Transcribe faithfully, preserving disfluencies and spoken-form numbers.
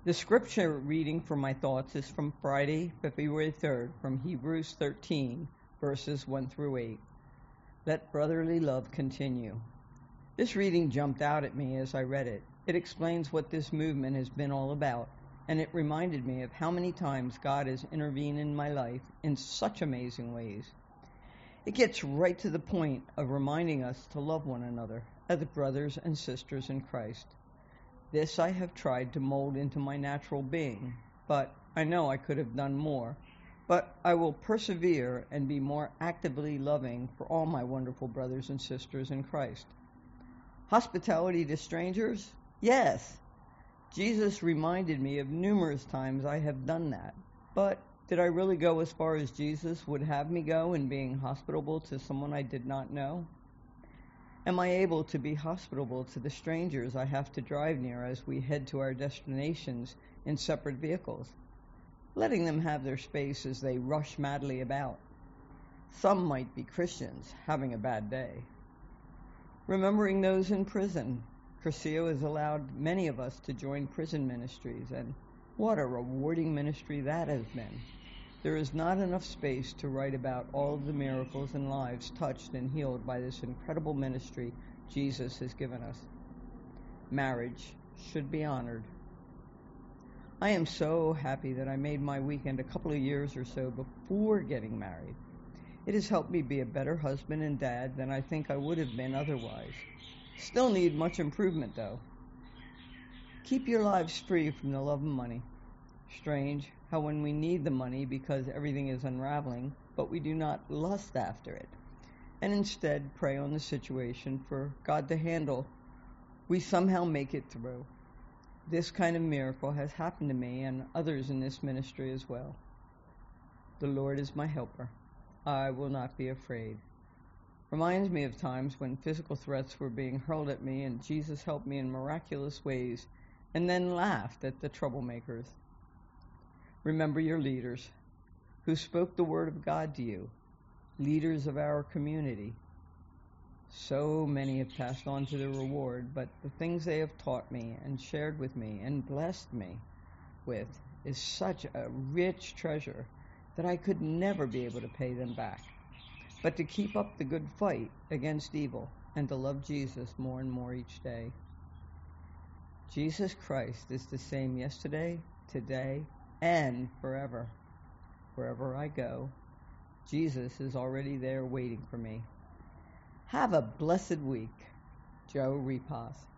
The scripture reading for my thoughts is from Friday, February third, from Hebrews thirteen, verses one through eight. Let brotherly love continue. This reading jumped out at me as I read it. It explains what this movement has been all about, and it reminded me of how many times God has intervened in my life in such amazing ways. It gets right to the point of reminding us to love one another as brothers and sisters in Christ. This I have tried to mold into my natural being, but I know I could have done more. But I will persevere and be more actively loving for all my wonderful brothers and sisters in Christ. Hospitality to strangers? Yes. Jesus reminded me of numerous times I have done that. But did I really go as far as Jesus would have me go in being hospitable to someone I did not know? Am I able to be hospitable to the strangers I have to drive near as we head to our destinations in separate vehicles, letting them have their space as they rush madly about? Some might be Christians having a bad day. Remembering those in prison, Cursillo has allowed many of us to join prison ministries, and what a rewarding ministry that has been. There is not enough space to write about all of the miracles and lives touched and healed by this incredible ministry Jesus has given us. Marriage should be honored. I am so happy that I made my weekend a couple of years or so before getting married. It has helped me be a better husband and dad than I think I would have been otherwise. Still need much improvement, though. Keep your lives free from the love of money. Strange how when we need the money because everything is unraveling, but we do not lust after it, and instead pray on the situation for God to handle, we somehow make it through. This kind of miracle has happened to me and others in this ministry as well. The Lord is my helper. I will not be afraid. Reminds me of times when physical threats were being hurled at me and Jesus helped me in miraculous ways and then laughed at the troublemakers. Remember your leaders who spoke the word of God to you, leaders of our community. So many have passed on to their reward, but the things they have taught me and shared with me and blessed me with is such a rich treasure that I could never be able to pay them back. But to keep up the good fight against evil and to love Jesus more and more each day. Jesus Christ is the same yesterday, today, and forever. Wherever I go, Jesus is already there waiting for me. Have a blessed week. Joe Repas.